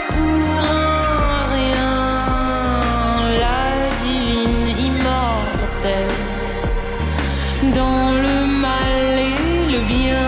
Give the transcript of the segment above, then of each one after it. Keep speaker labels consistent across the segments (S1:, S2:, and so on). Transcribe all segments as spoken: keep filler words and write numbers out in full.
S1: pour un rien, la divine immortelle, dans le mal et le bien.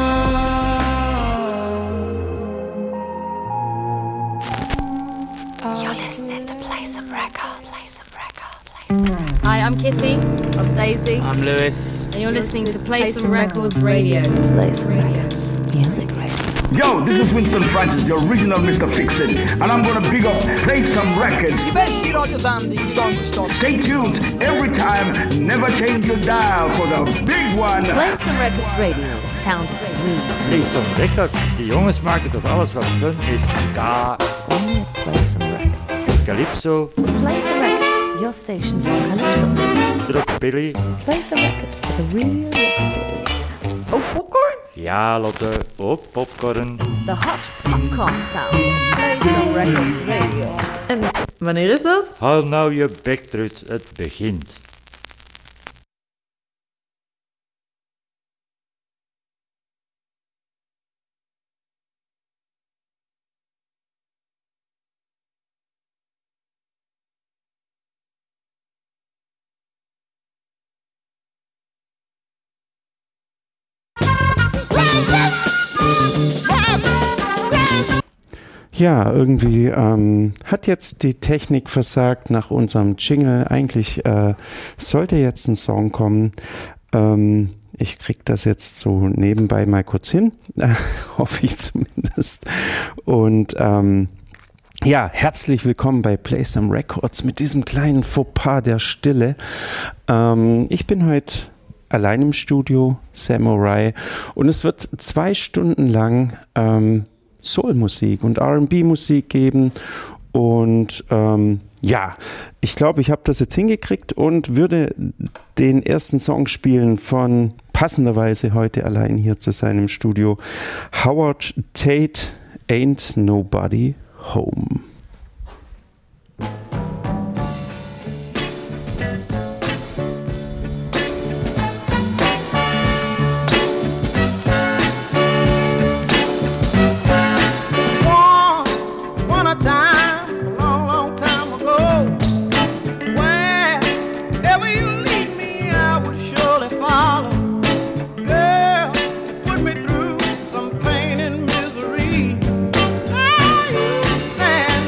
S2: You're listening to Play Some Records. Play some records.
S3: Hi, I'm Kitty. I'm Daisy.
S4: I'm Lewis.
S3: And you're listening to Play Some Records Radio.
S2: Play Some Records. Music Radio.
S5: Yo, this is Winston Francis, the original Mister Fix-It, and I'm gonna big up Play Some Records.
S6: I bästa radiosändning i Gangstad.
S5: Stay tuned every time, never change your dial for the big one.
S2: Play Some Records Radio. The sound of free.
S7: Play Some Records, die jongens maken tot alles wat fun is. Ska,
S2: Only at Play Some Records.
S7: Calypso,
S2: Play Some Records. Your station for Calypso music.
S7: Rockabilly.
S2: Play Some Records for the real rockabillies.
S3: Oh, popcorn?
S7: Ja, Lotte, ook popcorn.
S2: The hot popcorn sound. Play Some Records Radio.
S3: En wanneer is dat?
S7: Hou nou je bek terug, het begint.
S8: Ja, irgendwie ähm, hat jetzt die Technik versagt nach unserem Jingle. Eigentlich äh, sollte jetzt ein Song kommen. Ähm, ich krieg das jetzt so nebenbei mal kurz hin, hoffe ich zumindest. Und ähm, ja, herzlich willkommen bei Play Some Records mit diesem kleinen Fauxpas der Stille. Ähm, ich bin heute allein im Studio, Samurai, und es wird zwei Stunden lang ähm, Soul-Musik und R and B-Musik geben und ähm, ja, ich glaube, ich habe das jetzt hingekriegt und würde den ersten Song spielen von passenderweise heute allein hier zu seinem Studio, Howard Tate, Ain't Nobody Home.
S6: Stand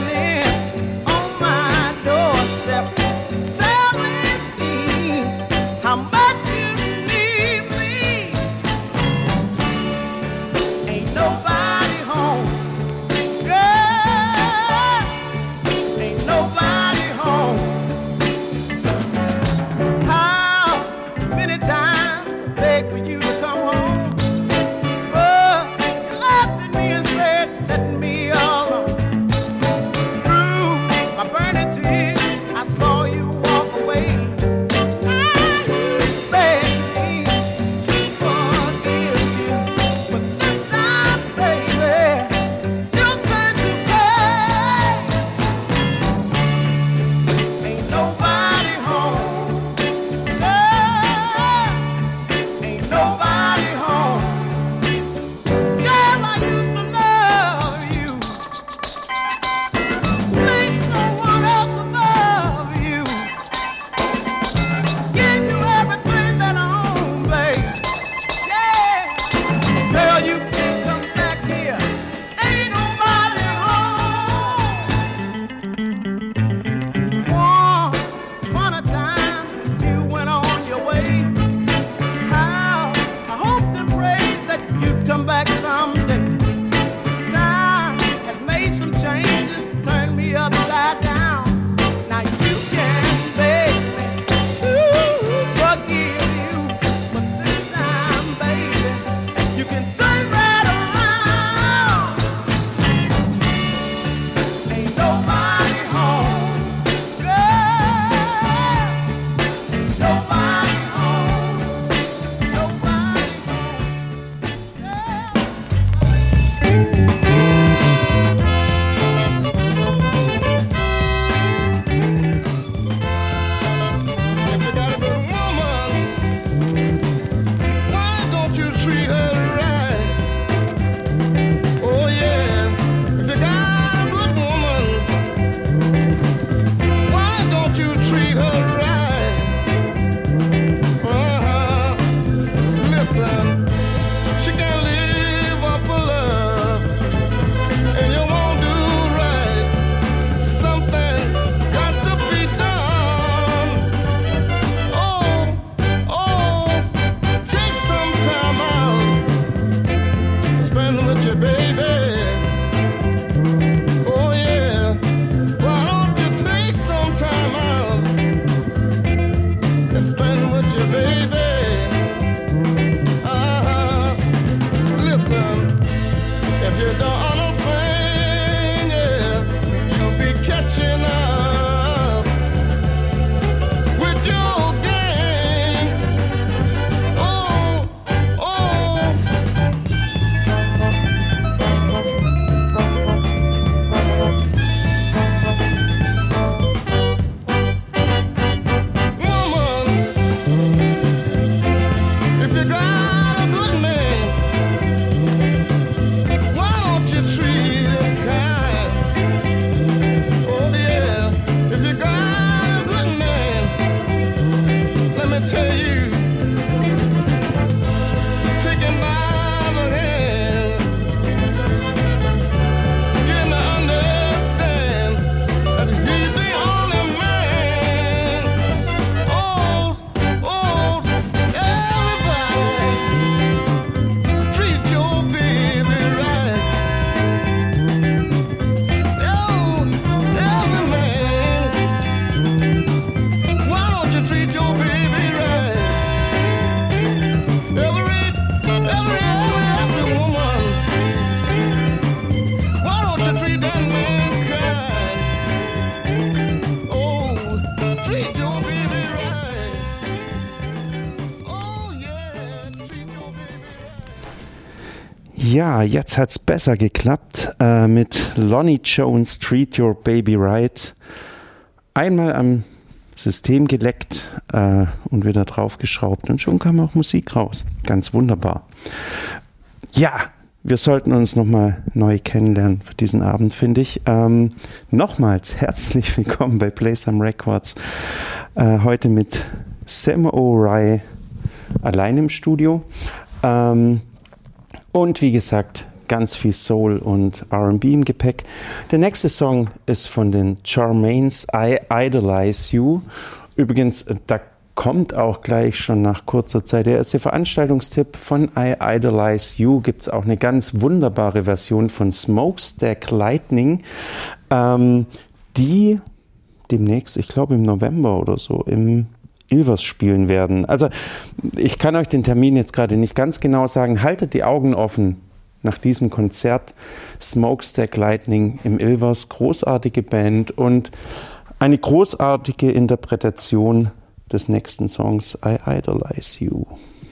S8: Ja, jetzt hat's besser geklappt äh, mit Lonnie Jones, Treat Your Baby Right. Einmal am System geleckt äh, und wieder draufgeschraubt und schon kam auch Musik raus. Ganz wunderbar. Ja, wir sollten uns nochmal neu kennenlernen für diesen Abend, finde ich. Ähm, nochmals herzlich willkommen bei Play Some Records. Äh, heute mit Sam O'Reilly allein im Studio. Ähm, Und wie gesagt, ganz viel Soul und R and B im Gepäck. Der nächste Song ist von den Charmaines, I Idolize You. Übrigens, da kommt auch gleich schon nach kurzer Zeit der erste Veranstaltungstipp von I Idolize You. Gibt es auch eine ganz wunderbare Version von Smokestack Lightning, ähm, die demnächst, ich glaube im November oder so, im Ilvers spielen werden. Also ich kann euch den Termin jetzt gerade nicht ganz genau sagen. Haltet die Augen offen nach diesem Konzert. Smokestack Lightning im Ilvers, großartige Band und eine großartige Interpretation des nächsten Songs I Idolize You.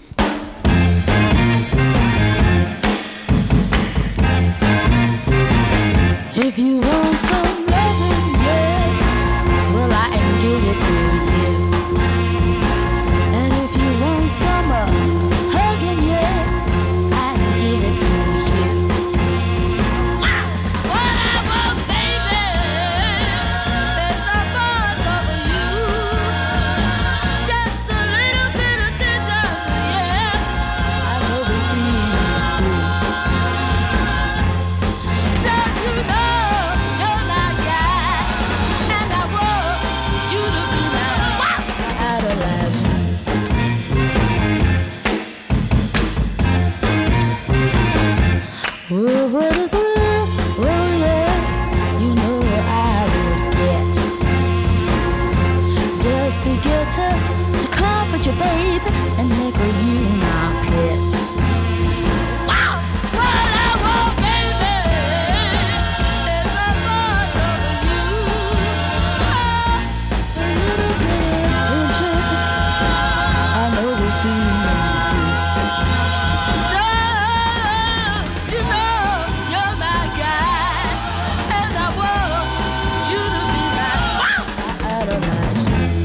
S1: If you want some loving, yeah, well I can give it to you. And if you want some uh, hugging, yeah, I can give it to you. What I want, baby, is the thought of you. Just a little bit of attention, yeah, I know we see you through. Don't you know you're my guy, and I want you to be mine. I idolize you. Oh, what a thrill, oh yeah, you know I would get just to get her to comfort you, baby, and make her you my pet. Wow, what I want, baby, is the thought of you. Ah, a little bit of attention, I know we'll see you. You know you're my guy, and I want you to be mine. I idolize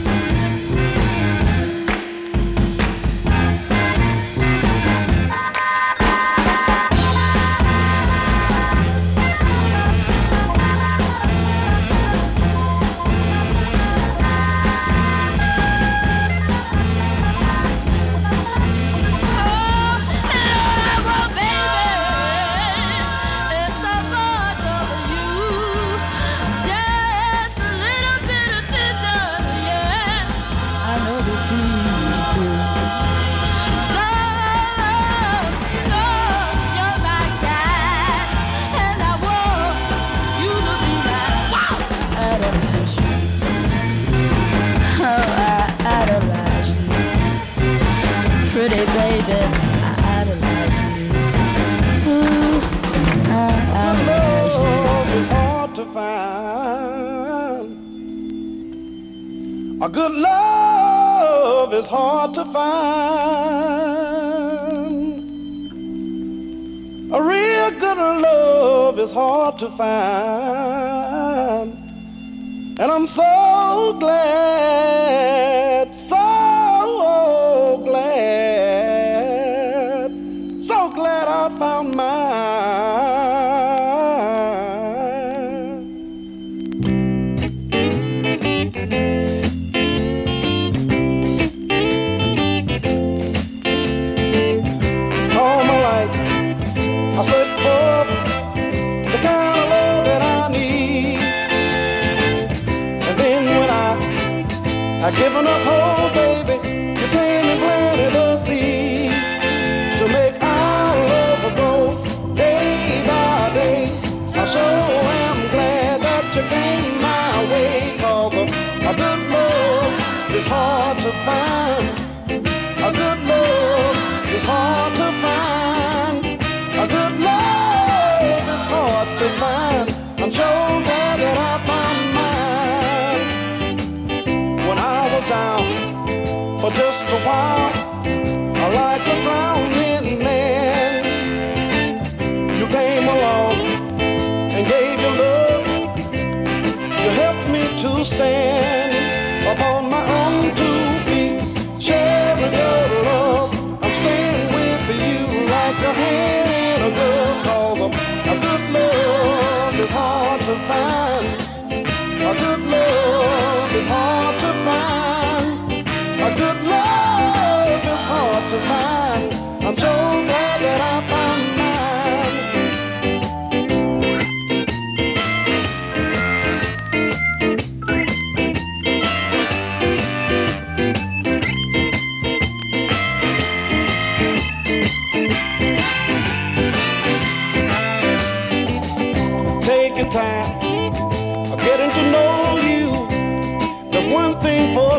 S1: pretty baby, I idolize you. Ooh, I idolize you.
S4: Love is hard to find. A good love is hard to find. A real good love is hard to find. And I'm so glad, so glad, so glad I found mine. All my life I searched for the kind of love that I need. And then when I I given up hope, baby, you came and planted a seed to make our love grow day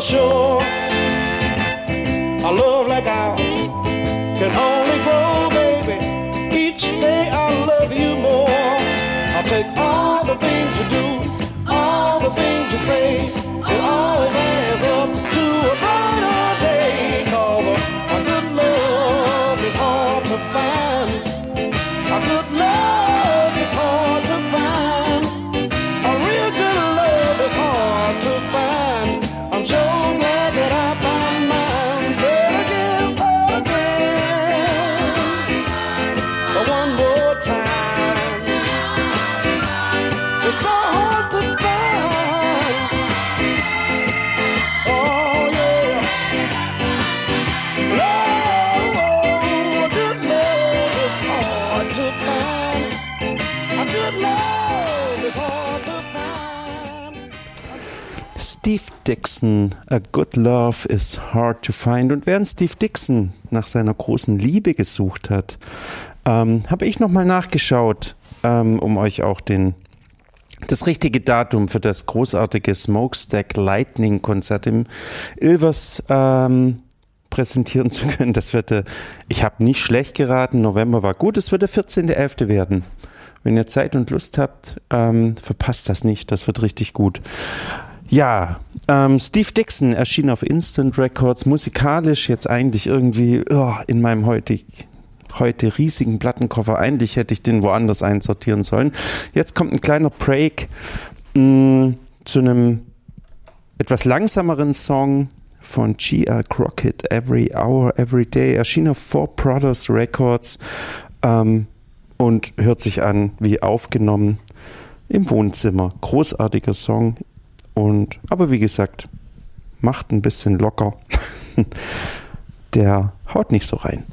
S4: sure. A love like ours can only grow, baby. Each day I love you more. I'll take all the things you do, all the things you say. It all adds up to a brighter day. 'Cause a, a good love is hard to find. A good love is hard to find. A real good love is hard to find. I'm so glad that I found mine. Say it again, say it again. But one more time. It's so hard to find. Oh yeah. Love, a good love is hard to find. A good love is hard to find.
S8: Steve Dixon, A Good Love is Hard to Find. Und während Steve Dixon nach seiner großen Liebe gesucht hat, ähm, habe ich nochmal nachgeschaut, ähm, um euch auch den, das richtige Datum für das großartige Smokestack Lightning Konzert im Ilvers ähm, präsentieren zu können. Das wird, der, ich habe nicht schlecht geraten, November war gut, es wird der vierzehnte elfte werden. Wenn ihr Zeit und Lust habt, ähm, verpasst das nicht, das wird richtig gut. Ja, ähm, Steve Dixon erschien auf Instant Records, musikalisch jetzt eigentlich irgendwie oh, in meinem heutig, heute riesigen Plattenkoffer. Eigentlich hätte ich den woanders einsortieren sollen. Jetzt kommt ein kleiner Break mh, zu einem etwas langsameren Song von G L Crockett, Every Hour, Every Day, erschien auf Four Brothers Records ähm, und hört sich an wie aufgenommen im Wohnzimmer. Großartiger Song. Und, aber wie gesagt, macht ein bisschen locker. Der haut nicht so rein.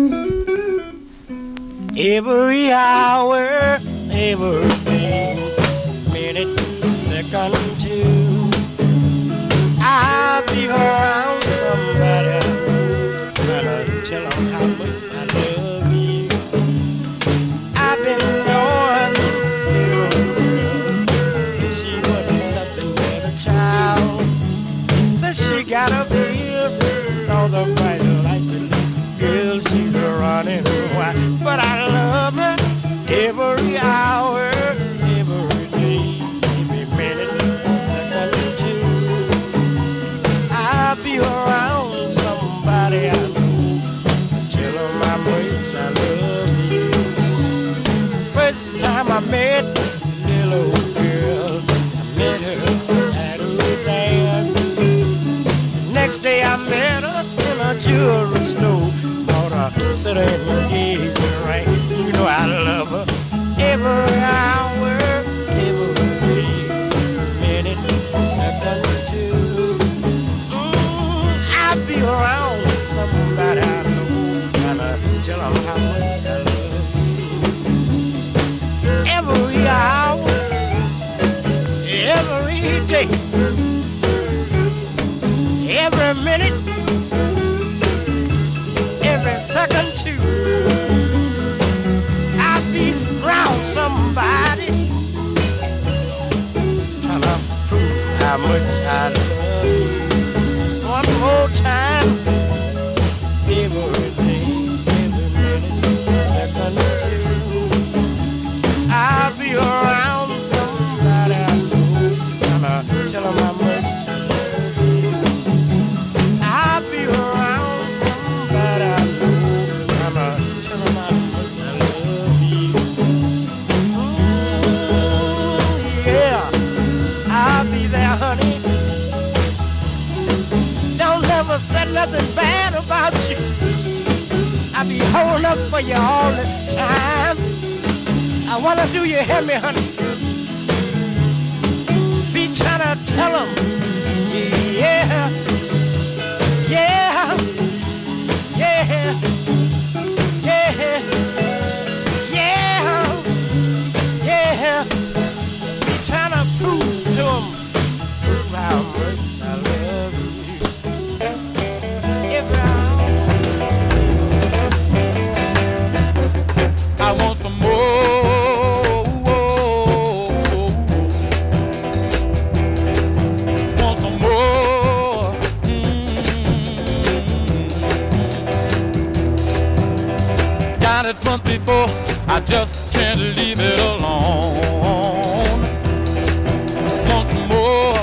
S9: Every hour, every day, minute, second, two, I'll be around somebody trying to tell them how much I love you. I've been knowing little girl since she wasn't nothing but a child. Since she got up here, saw the bright light, girl, she's running wild. But I love her every hour, every day, every minute, second, two. I'll be around somebody I know, tell them how much I love you. First time I met little girl, I met her at a dance. Next day I met her in a jewelry store, bought a set of engagement ring. You know I love her every hour, every day, minute, second, two. Mm, I'll be around somebody I know, gonna tell them how much I love you. Every hour, every day, every minute, every second too. I'll be around somebody trying to prove how much I love you. One more time, every day, every minute, second too. I'll be around somebody I know, trying to tell them how much I love you. I'll be around somebody I know, trying to tell them how much I love you. Mm, yeah, I'll be there, honey. Don't ever say nothing bad about you. I'll be holding up for you all the time. I wanna do you hear me, honey? Be trying to tell them, yeah, yeah, yeah, yeah, yeah, yeah. Be trying to prove to them, prove how much I love you. Every hour. I want some more. Want some more.
S10: got it once before, I just can't leave it alone. Once more.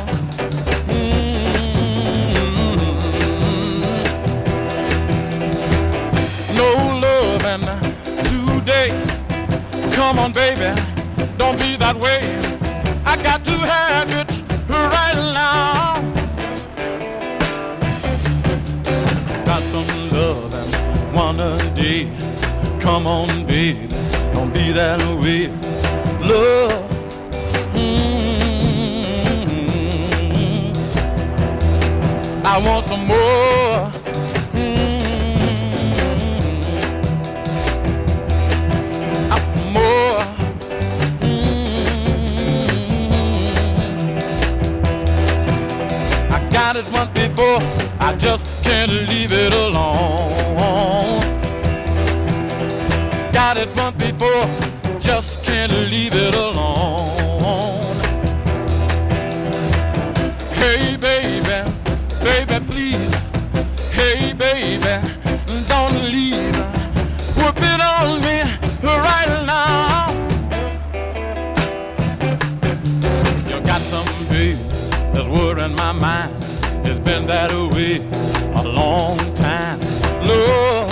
S10: Mm-hmm. No loving today. Come on, baby, don't be that way. I got to have it right now. Got some loving one a day. Come on, baby, don't be that way. Love, mm-hmm. I want some more. Mm-hmm. I want more. Mm-hmm. I got it once before, I just can't leave it alone. Got it once before, just can't leave it alone. Hey baby, baby please. Hey baby, don't leave. Whip it on me right now. You got something, baby, that's worrying my mind. It's been that way a long time. Lord,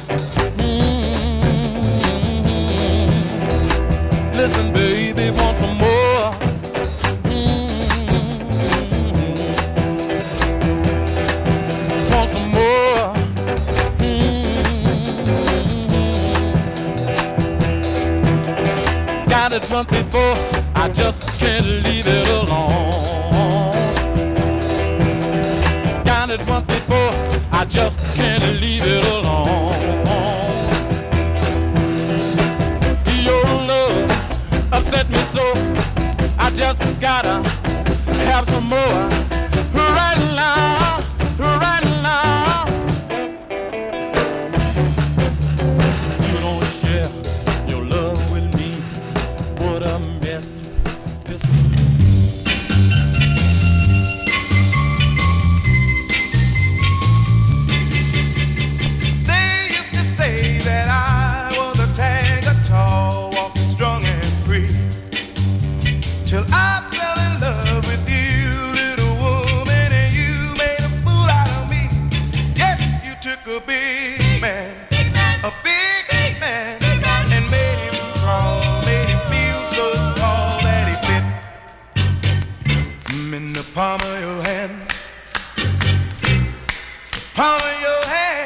S10: listen, baby, want some more? Mm-hmm. Want some more? Mm-hmm. Got it once before, I just can't leave it alone. Got it once before, I just can't leave it alone. Upset me so, I just gotta have some more. Right now, right now. You don't share your love with me. What a mess this is.
S11: They used to say that I was a tango tall, walking strong and free. Till I fell in love with you, little woman, and you made a fool out of me. Yes, you took a big man, a big, big man, and made him crawl, made him feel so small that he fit mm, in the palm of your hand, palm of your hand.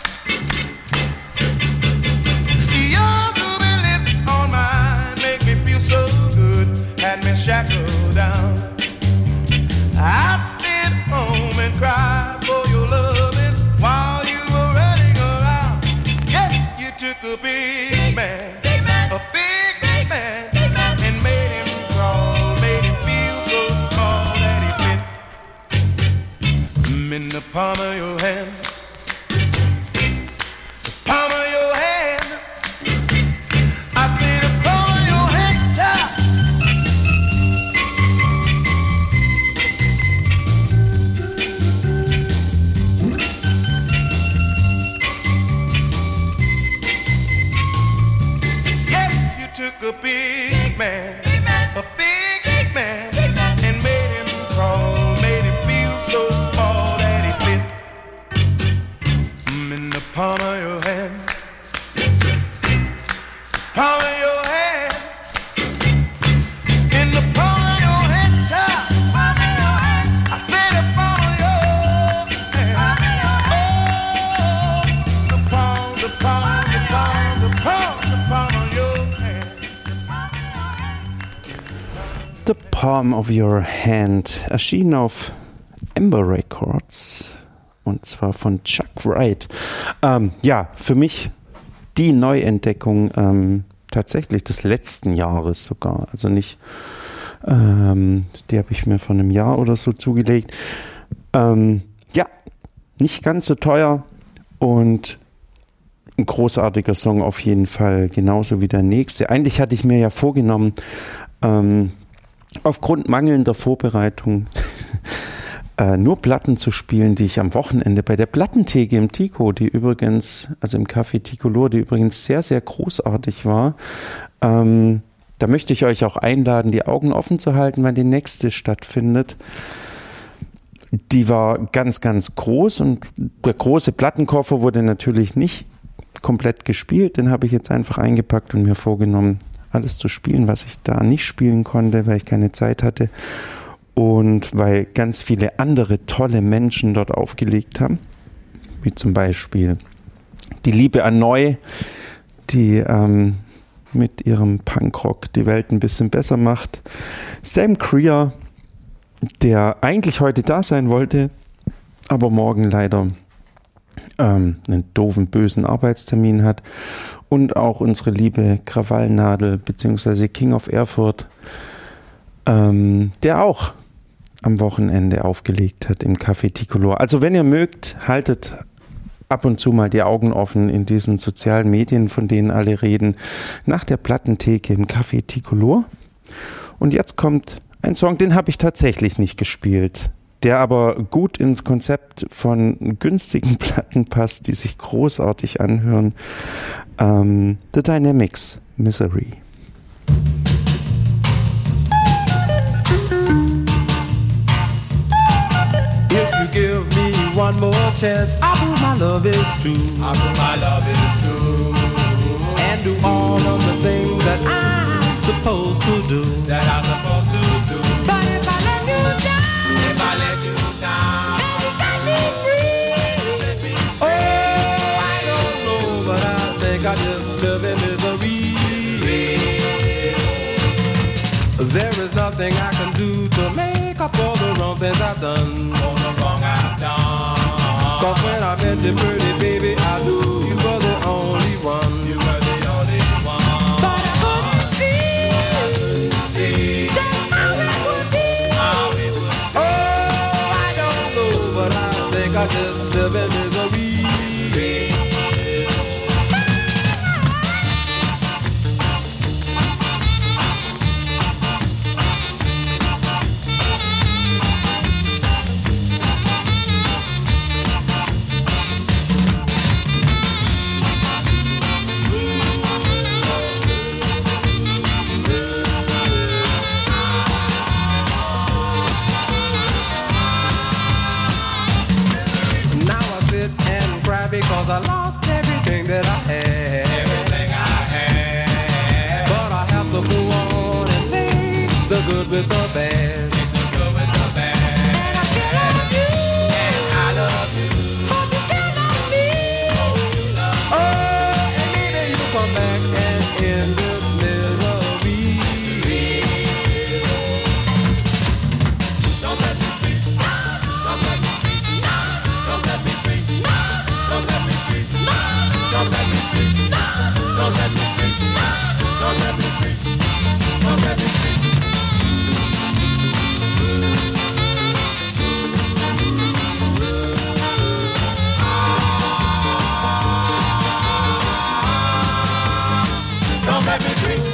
S11: Your ruby lips on mine make me feel so good, had me shackled down. I stayed home and cried for your loving while you were running around. Yes, you took a big man, a big, big man, and made him crawl, made him feel so small that he fit mm, in the palm of your hand, the palm of your hand. I say the palm of your hand, child. Took a big man, a big, big man, and made him crawl, made him feel so small that he fit mm, in the palm of your hand, palm of your hand, in the palm of your hand, child, palm of your hand. I say the palm of your hand, oh, the palm, the palm, the palm, the palm, the palm of your hand.
S8: The Palm of Your Hand erschien auf Ember Records und zwar von Chuck Wright. Ähm, ja, für mich die Neuentdeckung ähm, tatsächlich des letzten Jahres sogar. Also nicht, ähm, die habe ich mir vor einem Jahr oder so zugelegt. Ähm, ja, nicht ganz so teuer und ein großartiger Song auf jeden Fall, genauso wie der nächste. Eigentlich hatte ich mir ja vorgenommen, ähm, aufgrund mangelnder Vorbereitung äh, nur Platten zu spielen, die ich am Wochenende bei der Plattentheke im Tico, die übrigens, also im Café Ticolor, die übrigens sehr, sehr großartig war. Ähm, da möchte ich euch auch einladen, die Augen offen zu halten, weil die nächste stattfindet. Die war ganz, ganz groß und der große Plattenkoffer wurde natürlich nicht komplett gespielt. Den habe ich jetzt einfach eingepackt und mir vorgenommen, alles zu spielen, was ich da nicht spielen konnte, weil ich keine Zeit hatte und weil ganz viele andere tolle Menschen dort aufgelegt haben, wie zum Beispiel die Liebe an Neu, die ähm, mit ihrem Punkrock die Welt ein bisschen besser macht. Sam Creer, der eigentlich heute da sein wollte, aber morgen leider ähm, einen doofen, bösen Arbeitstermin hat. Und auch unsere liebe Krawallnadel bzw. King of Erfurt, ähm, der auch am Wochenende aufgelegt hat im Café Ticolor. Also wenn ihr mögt, haltet ab und zu mal die Augen offen in diesen sozialen Medien, von denen alle reden, nach der Plattentheke im Café Ticolor. Und jetzt kommt ein Song, den habe ich tatsächlich nicht gespielt, der aber gut ins Konzept von günstigen Platten passt, die sich großartig anhören. Um, The Dynamics, Misery.
S12: If you give me one more chance, I prove my love is true. I prove my love is true. And do all of the things that I'm supposed to do. That I'm supposed to do. But if I let you down, if I let you down, and you set me free, oh, I don't know, but I think I just live in misery. There is nothing I can do to make up for the wrong things I've done. For the wrong I've done. Cause when I met you, pretty baby, I knew you were the only one. You were the only one. But I couldn't see, see just how it would be. How it would be. Oh, I don't know, but I think I just live in misery. Because I lost everything that I had. Everything I had. But I have to go on and take the good with the bad. Take the good with the bad. And I still love you. And I love you. Hope you still love me. Hope you love me. Oh, and maybe you'll come back and end this misery. Don't let me free. Don't let me free. Don't let me free. Don't let me free. Don't let me free. Don't let me free. Don't let me free. Don't let me free. Don't let me free.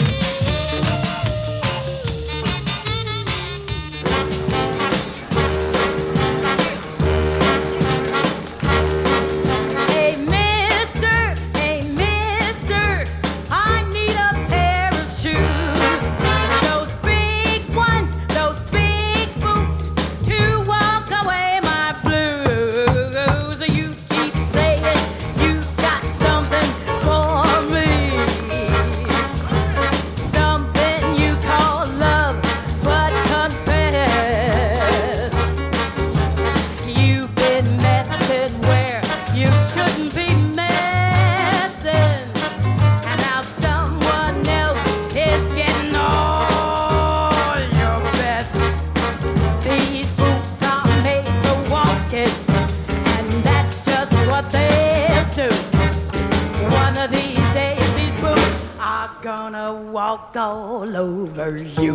S1: Walk all over you.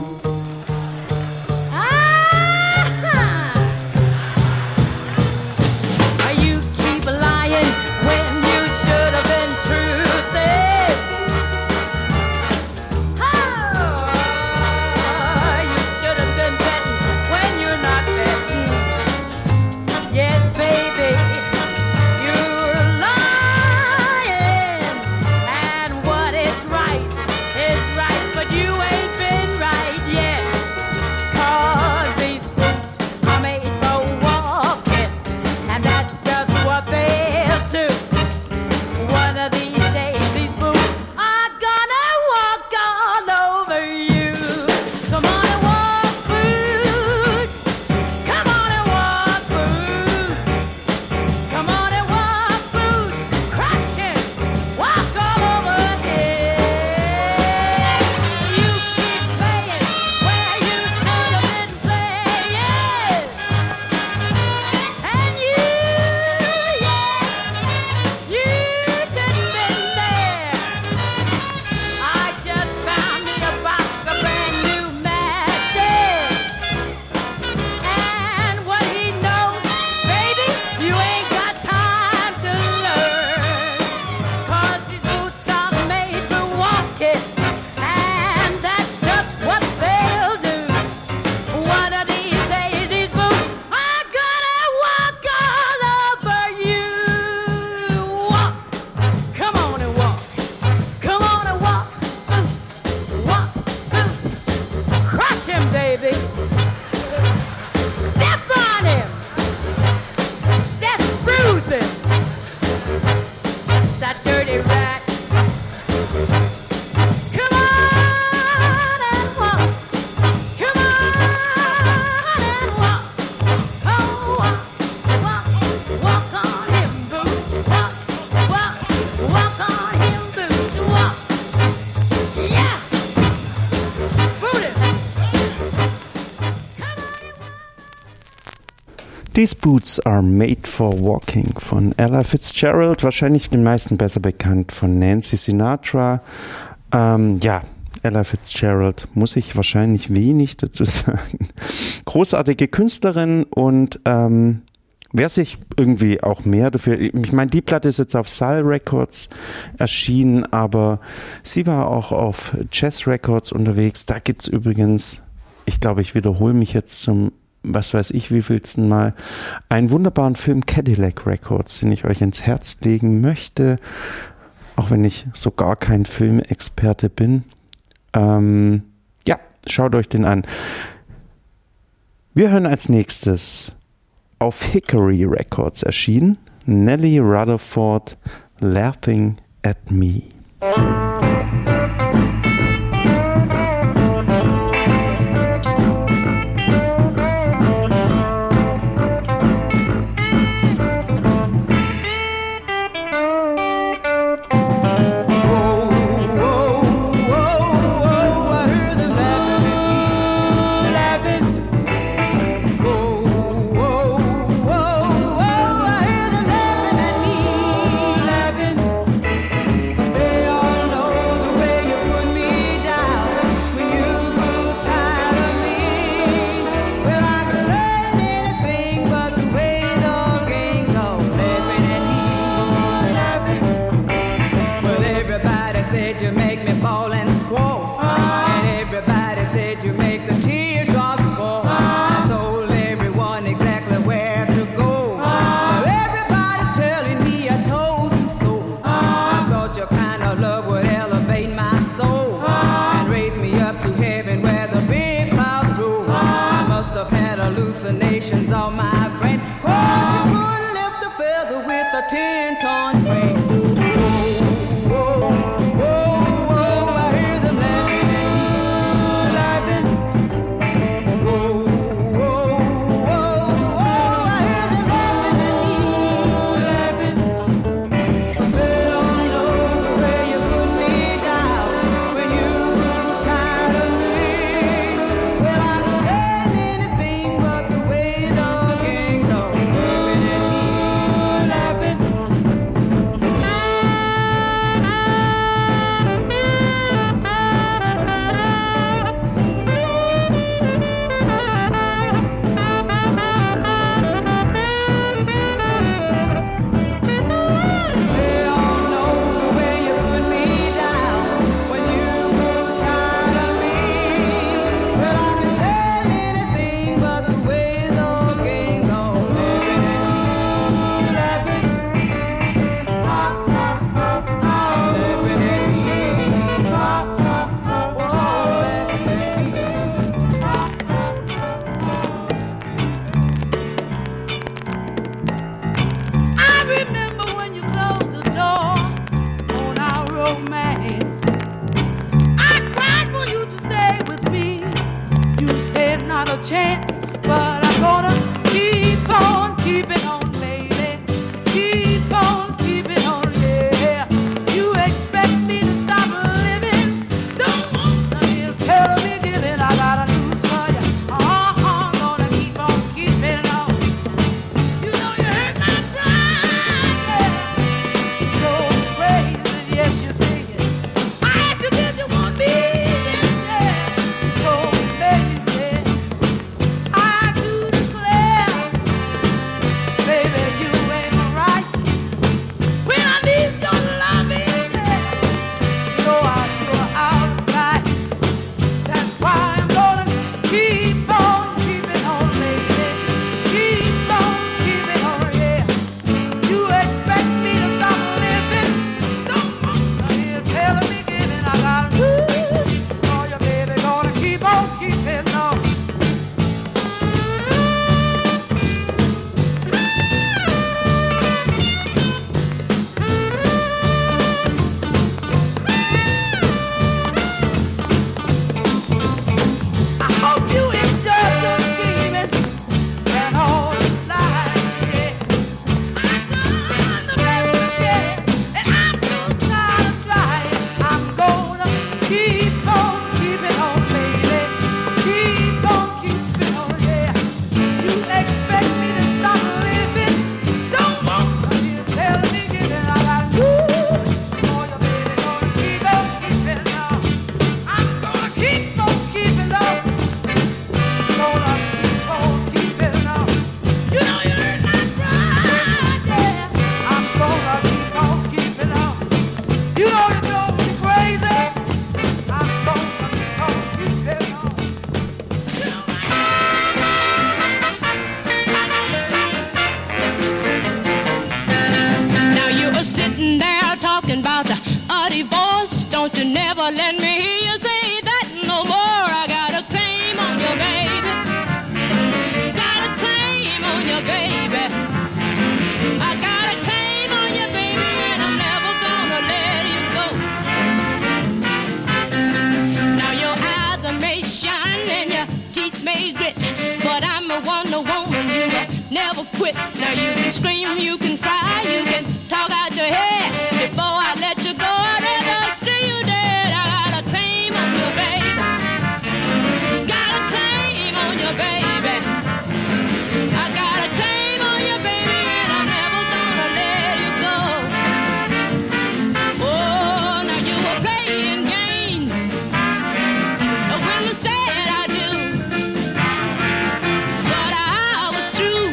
S1: You keep lying when you should have been truthing. Oh, you should have been betting when you're not betting.
S8: These Boots Are Made for Walking von Ella Fitzgerald, wahrscheinlich den meisten besser bekannt von Nancy Sinatra. Ähm, ja, Ella Fitzgerald muss ich wahrscheinlich wenig dazu sagen. Großartige Künstlerin und ähm, wer sich irgendwie auch mehr dafür, ich meine, die Platte ist jetzt auf Soul Records erschienen, aber sie war auch auf Jazz Records unterwegs. Da gibt's übrigens, ich glaube, ich wiederhole mich jetzt zum was weiß ich wievielsten Mal, einen wunderbaren Film Cadillac Records, den ich euch ins Herz legen möchte, auch wenn ich so gar kein Filmexperte bin. Ähm, ja, schaut euch den an. Wir hören als nächstes auf Hickory Records erschienen, Nellie Rutherford, Laughing at Me.
S13: They all know
S1: quit. Now you can scream, you can cry, you can talk out your head. Before I let you go, I'd rather see you dead. I got a claim on your baby. Got a claim on your baby. I got a claim on your baby, and I'm never gonna let you go. Oh, now you were playing games when you said I do, but I was true.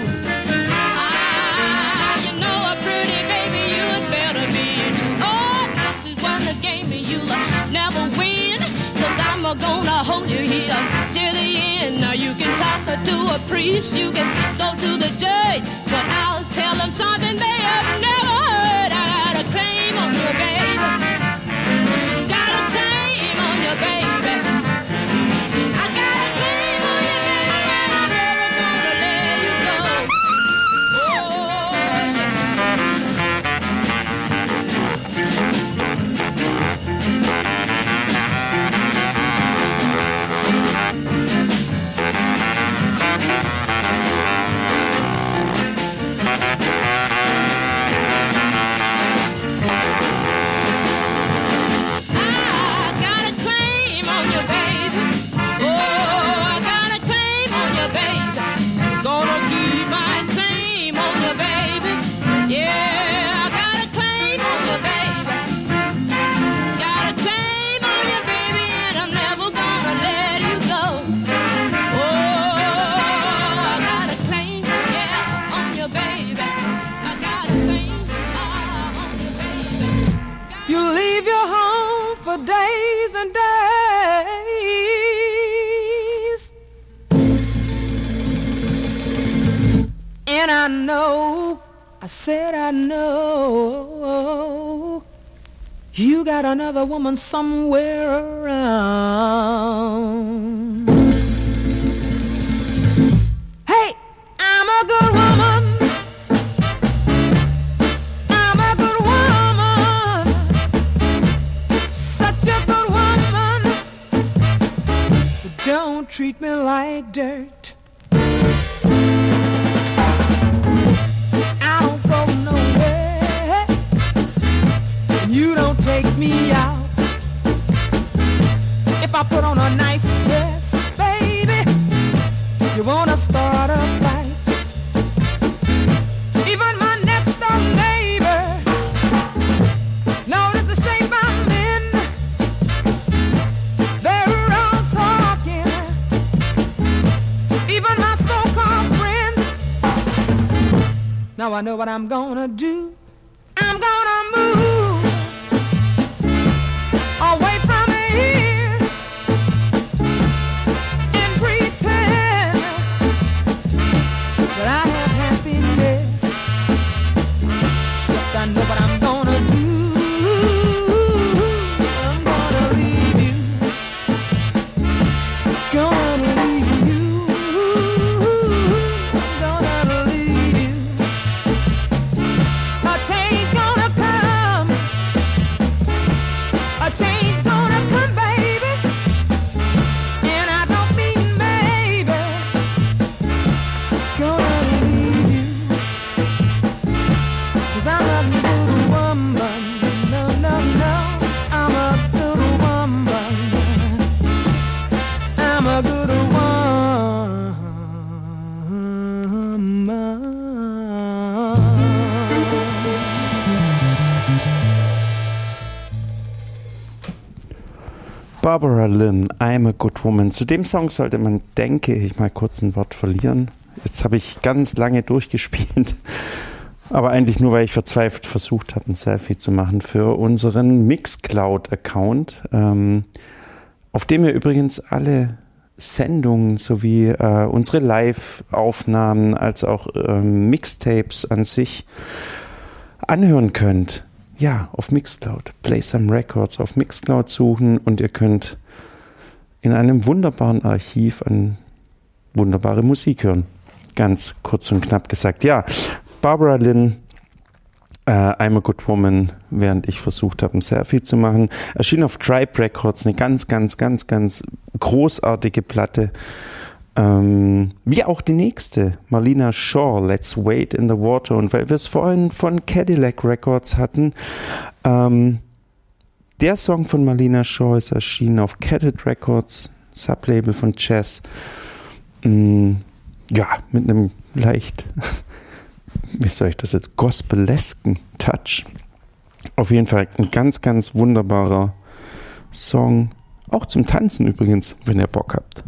S1: Ah, you know a pretty baby, you had better be true. Oh, this is one that gave me, you'll never win, cause I'm gonna hold you here till the end. Now you can talk to a priest, you can go to the judge, but I'll tell them something they have never heard. I got a claim on your baby. Got a claim on your baby. I got a claim on your baby, and I'm never gonna let you go.
S9: You leave your home for days and days, and I know, I said I know, you got another woman somewhere around. Hey, I'm a good woman. I'm a good woman. Such a good woman. So don't treat me like dirt. I don't go nowhere. You don't take me out. If I put on a nice dress, baby, you wanna start a fight. Even my next door neighbor notice the shape I'm in. They're all talking. Even my so-called friends. Now I know what I'm gonna do. I'm gonna move away from here and pretend that I have happiness. Yes, I know what I'm gonna do. I'm gonna leave you. Gonna leave you. Gonna leave you. A change gonna come. A change gonna come, baby. And I don't mean maybe. Gonna leave you. Cause I'm a good woman. No, no, no. I'm a good woman. I'm a good woman.
S8: Barbara Lynn, I'm a Good Woman. Zu dem Song sollte man, denke ich, mal kurz ein Wort verlieren. Jetzt habe ich ganz lange durchgespielt, aber eigentlich nur, weil ich verzweifelt versucht habe, ein Selfie zu machen für unseren Mixcloud-Account, ähm, auf dem ihr übrigens alle Sendungen sowie äh, unsere Live-Aufnahmen als auch ähm, Mixtapes an sich anhören könnt. Ja, auf Mixcloud. Play Some Records auf Mixcloud suchen und ihr könnt in einem wunderbaren Archiv an wunderbare Musik hören. Ganz kurz und knapp gesagt. Ja, Barbara Lynn, äh, I'm a Good Woman, während ich versucht habe, ein Selfie zu machen. Erschien auf Tribe Records, eine ganz, ganz, ganz, ganz großartige Platte. Ähm, wie auch die nächste, Marlena Shaw, Let's Wade in the Water. Und weil wir es vorhin von Cadillac Records hatten, ähm, der Song von Marlena Shaw ist erschienen auf Cadet Records, Sublabel von Chess. Mm, ja, mit einem leicht, wie soll ich das jetzt, gospelesken Touch. Auf jeden Fall ein ganz, ganz wunderbarer Song. Auch zum Tanzen übrigens, wenn ihr Bock habt.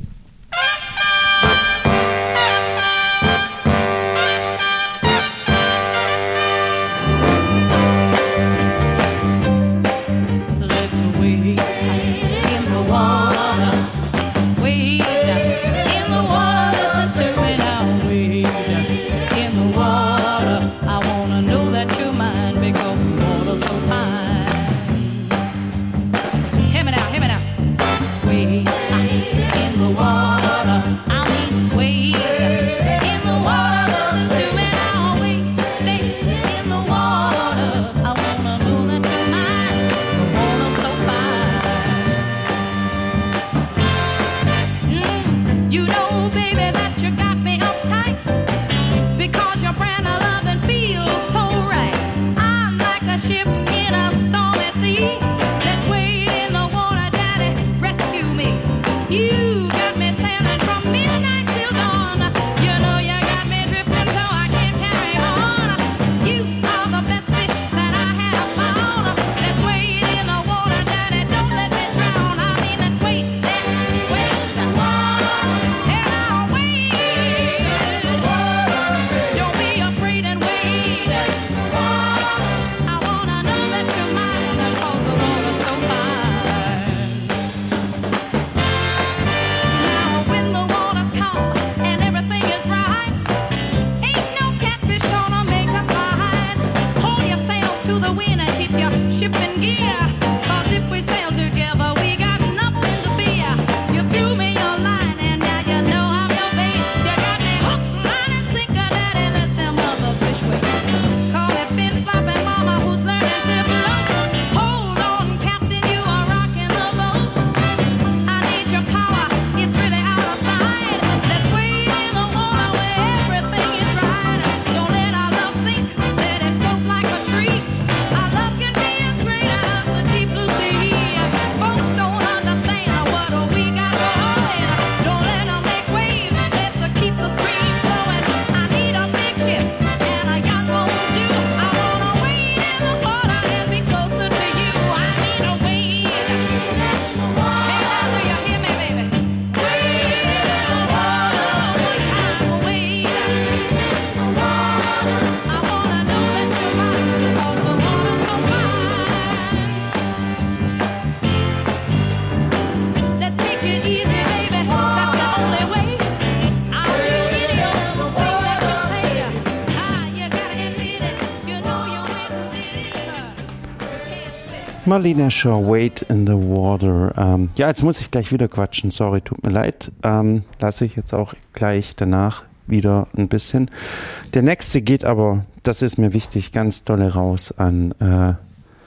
S8: Marlena Shaw, Wade in the Water. Ähm, ja, jetzt muss ich gleich wieder quatschen. Sorry, tut mir leid. Ähm, lasse ich jetzt auch gleich danach wieder ein bisschen. Der nächste geht aber, das ist mir wichtig, ganz dolle raus an äh,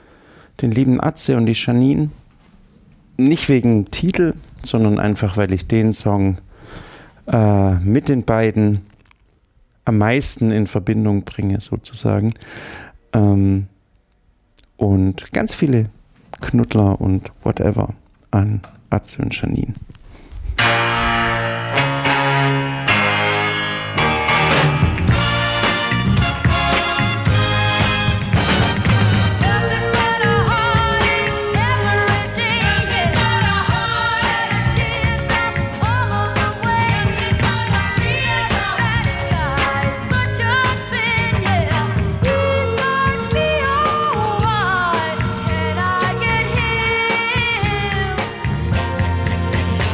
S8: den lieben Atze und die Janine. Nicht wegen Titel, sondern einfach, weil ich den Song äh, mit den beiden am meisten in Verbindung bringe, sozusagen. Ähm, Und ganz viele Knuddler und whatever an Atze und Janine.
S1: Can I get him?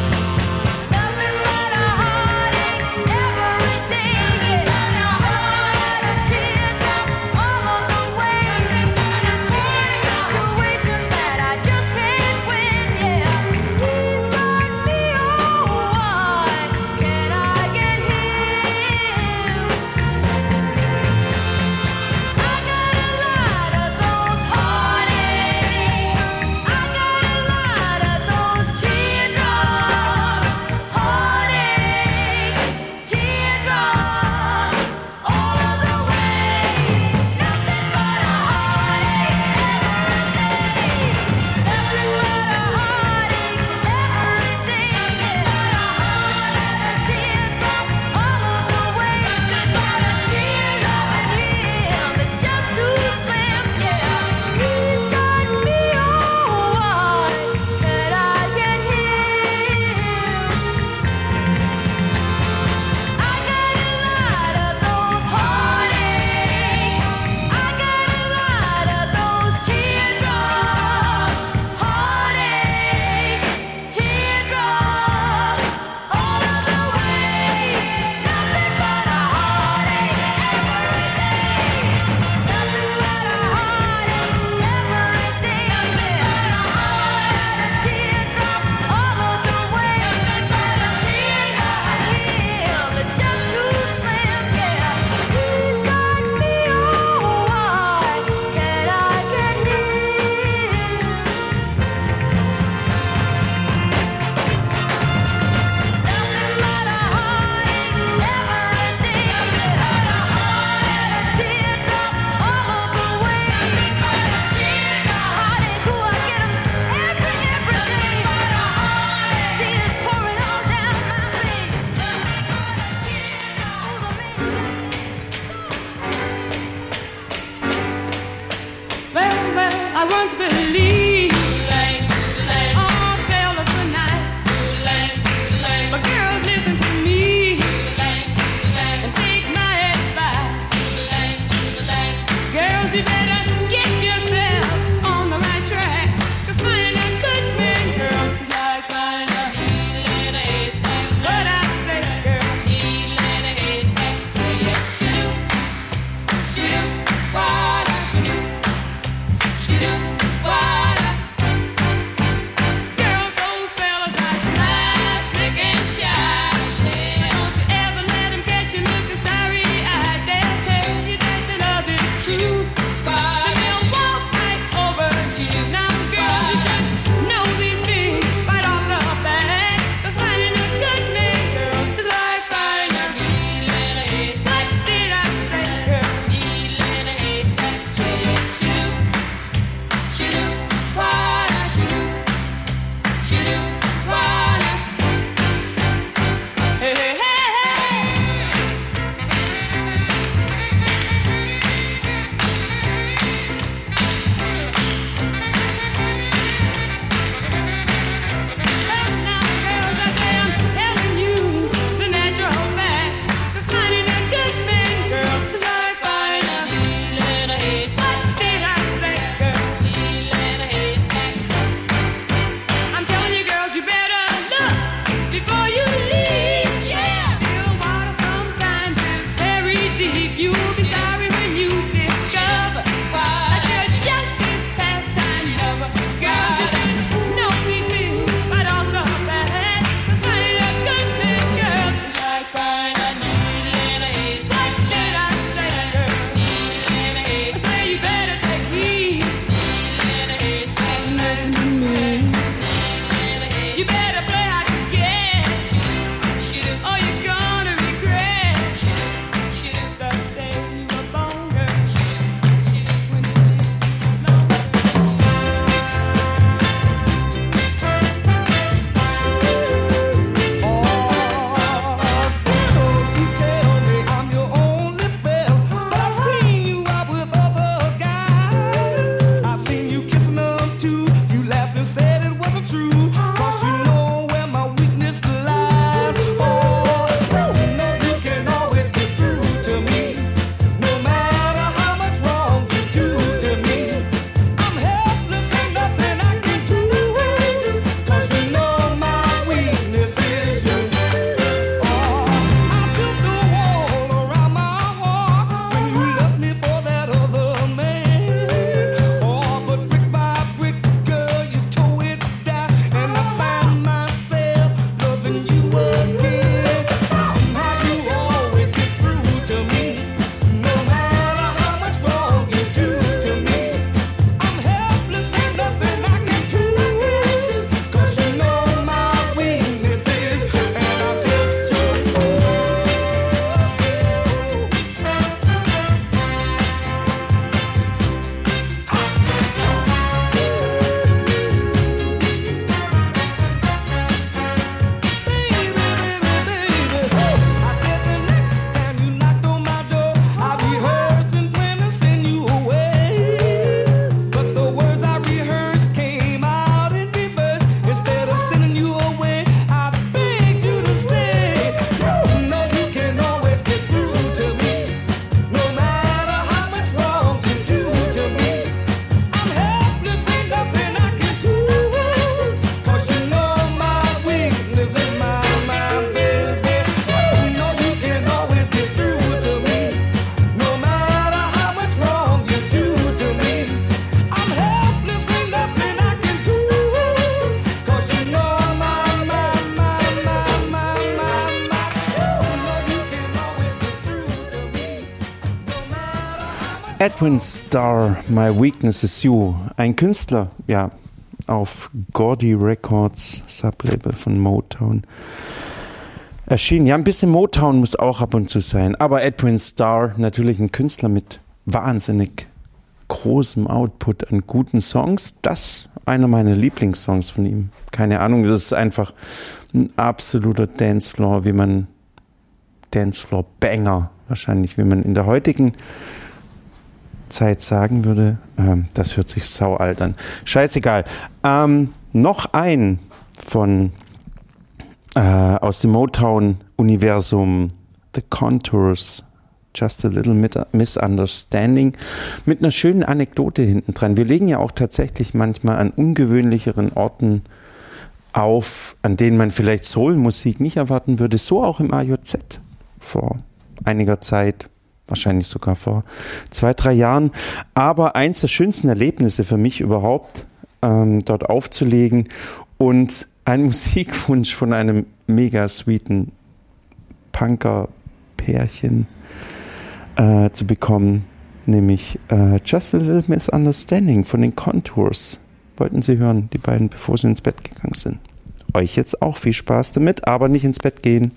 S8: Edwin Starr, My Weakness Is You. Ein Künstler, ja, auf Gordy Records, Sublabel von Motown, erschienen. Ja, ein bisschen Motown muss auch ab und zu sein. Aber Edwin Starr, natürlich ein Künstler mit wahnsinnig großem Output an guten Songs. Das einer meiner Lieblingssongs von ihm. Keine Ahnung, das ist einfach ein absoluter Dancefloor, wie man Dancefloor-Banger wahrscheinlich, wie man in der heutigen Zeit sagen würde. Ähm, das hört sich sau alt an. Scheißegal. Ähm, noch ein von äh, aus dem Motown-Universum, The Contours, Just a Little Misunderstanding, mit einer schönen Anekdote hinten dran. Wir legen ja auch tatsächlich manchmal an ungewöhnlicheren Orten auf, an denen man vielleicht Soul-Musik nicht erwarten würde. So auch im A J Z vor einiger Zeit, wahrscheinlich sogar vor zwei, drei Jahren. Aber eins der schönsten Erlebnisse für mich überhaupt, ähm, dort aufzulegen und einen Musikwunsch von einem mega sweeten Punker-Pärchen äh, zu bekommen, nämlich äh, Just a Little Misunderstanding von den Contours. Wollten Sie hören, die beiden, bevor sie ins Bett gegangen sind. Euch jetzt auch viel Spaß damit, aber nicht ins Bett gehen.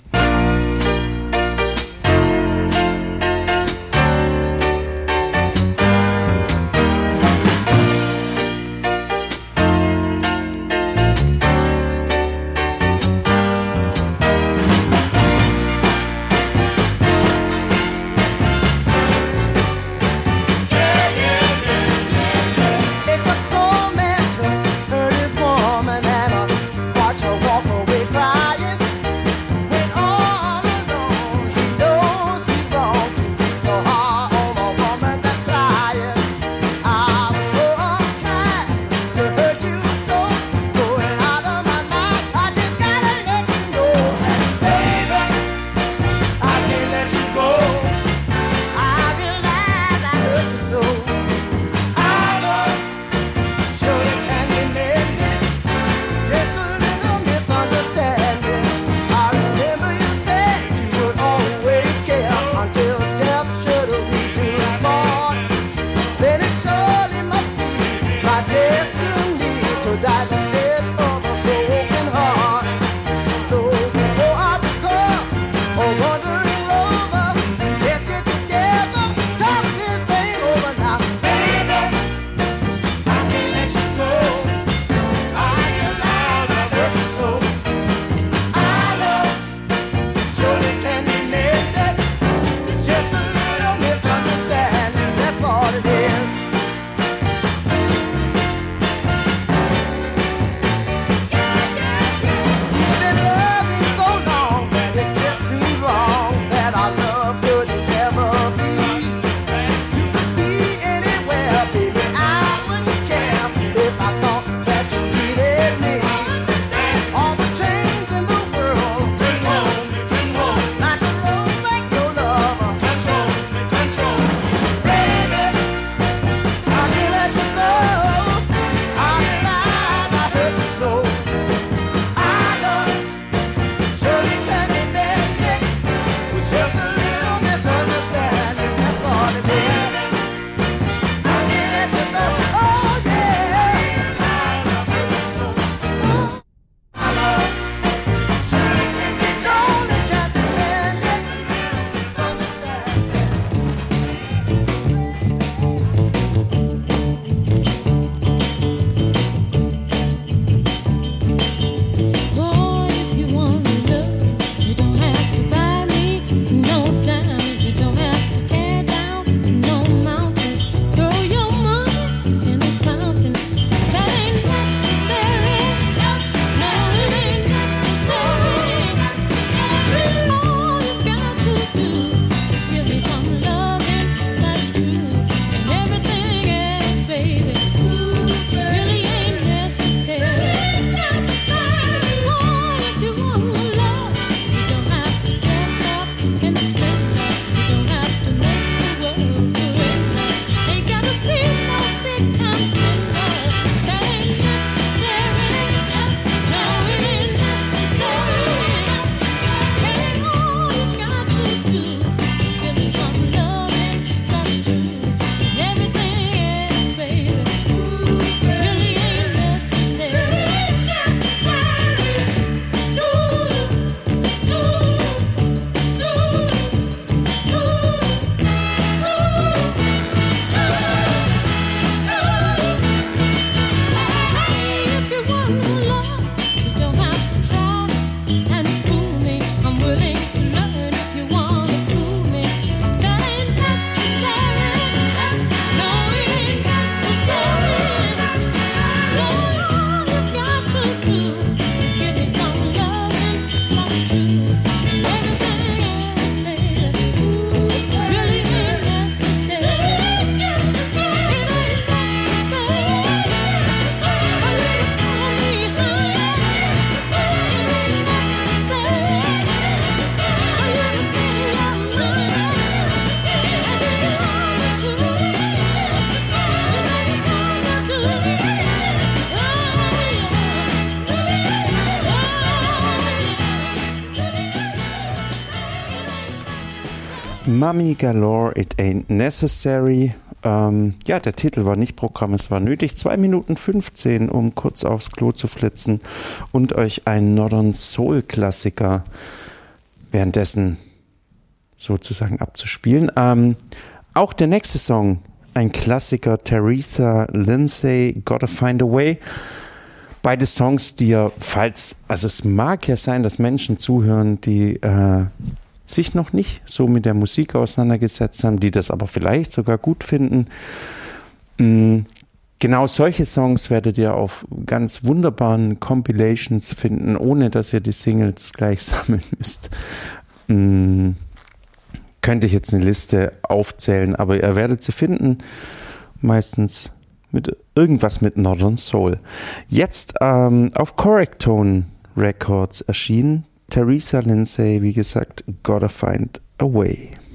S9: Hurt his woman and I watch her walk away crying. When
S8: Mummy Galore, It Ain't Necessary. Ähm, ja, der Titel war nicht Programm, es war nötig. zwei Minuten fünfzehn, um kurz aufs Klo zu flitzen und euch einen Northern Soul Klassiker währenddessen sozusagen abzuspielen. Ähm, auch der nächste Song, ein Klassiker, Teresa Lindsay, Gotta Find a Way. Beide Songs, die ihr, falls, also es mag ja sein, dass Menschen zuhören, die äh, sich noch nicht so mit der Musik auseinandergesetzt haben, die das aber vielleicht sogar gut finden. Mhm. Genau solche Songs werdet ihr auf ganz wunderbaren Compilations finden, ohne dass ihr die Singles gleich sammeln müsst. Mhm. Könnte ich jetzt eine Liste aufzählen, aber ihr werdet sie finden, meistens mit irgendwas mit Northern Soul. Jetzt ähm, auf Correctone Records erschienen, Teresa Lindsay, wie gesagt, Gotta Find a Way.